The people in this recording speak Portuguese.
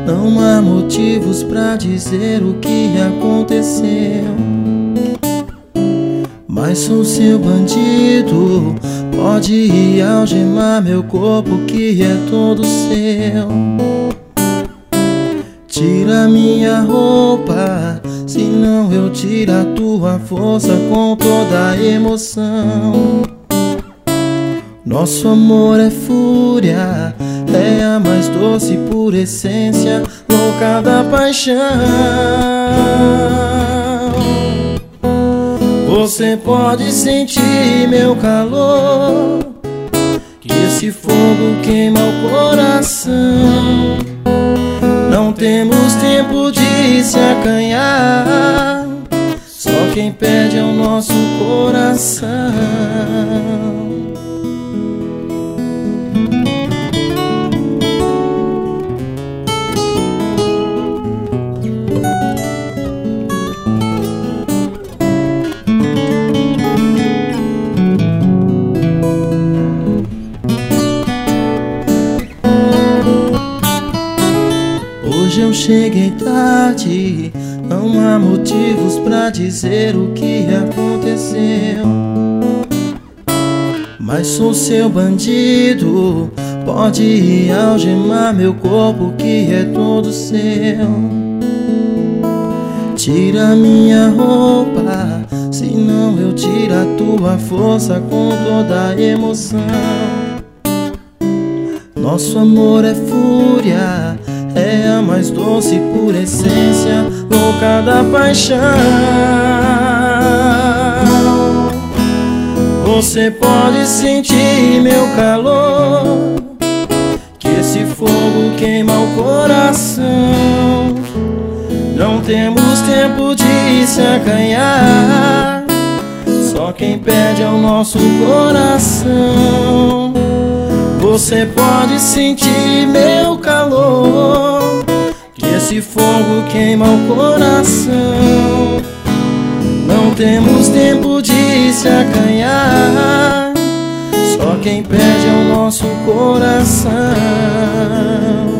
Não há motivos pra dizer o que aconteceu, mas sou seu bandido. Pode algemar meu corpo que é todo seu. Tira minha roupa, senão eu tiro a tua força com toda a emoção. Nosso amor é fúria, é a mais doce por essência, louca da paixão. Você pode sentir meu calor, que esse fogo queima o coração. Não temos tempo de se acanhar, só quem perde é o nosso coração. Hoje eu cheguei tarde, não há motivos pra dizer o que aconteceu, mas sou seu bandido. Pode algemar meu corpo que é todo seu. Tira minha roupa, senão eu tiro a tua força com toda a emoção. Nosso amor é fúria, é a mais doce por essência, louca da paixão. Você pode sentir meu calor, que esse fogo queima o coração. Não temos tempo de se acanhar, só quem perde é o nosso coração. Você pode sentir meu calor, que esse fogo queima o coração. Não temos tempo de se acanhar, só quem perde é o nosso coração.